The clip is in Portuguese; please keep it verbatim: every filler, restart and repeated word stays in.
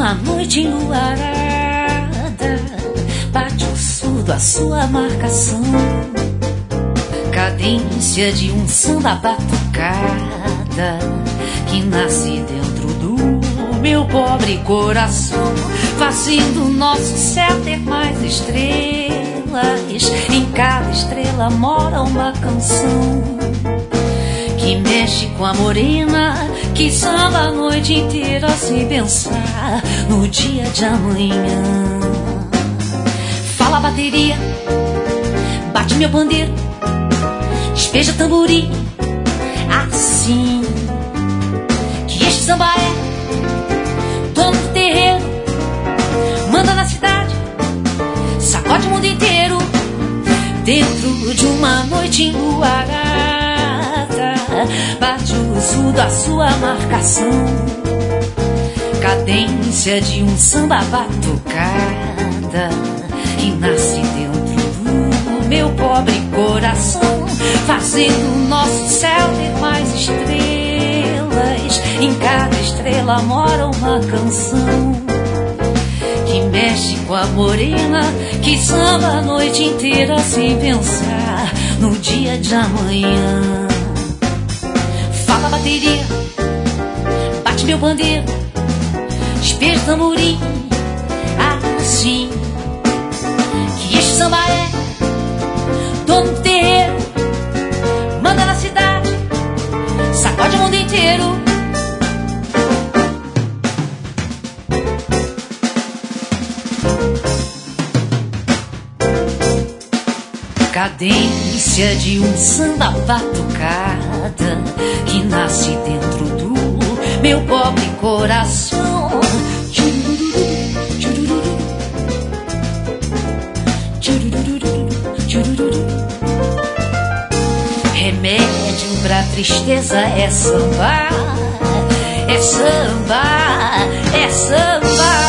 uma noite enluarada, bate o surdo a sua marcação. Cadência de um samba batucada que nasce dentro do meu pobre coração, fazendo o nosso céu ter mais estrelas. Em cada estrela mora uma canção que mexe com a morena, que samba a noite inteira sem pensar no dia de amanhã. Fala bateria, bate meu pandeiro, despeja tamborim, assim que este samba é dono do terreiro, manda na cidade, sacode o mundo inteiro. Dentro de uma noite enluarada, bate o sul da sua marcação. Cadência de um samba batucada que nasce dentro do meu pobre coração, fazendo o nosso céu ter mais estrelas. Em cada estrela mora uma canção que mexe com a morena, que samba a noite inteira sem pensar no dia de amanhã. Fala bateria, bate meu pandeiro, despeja tamborim, assim que este samba é dono do terreiro, manda na cidade, sacode o mundo inteiro. Cadência de um samba batucada que nasce dentro do meu pobre coração. Remédio pra tristeza é samba, é samba, é samba.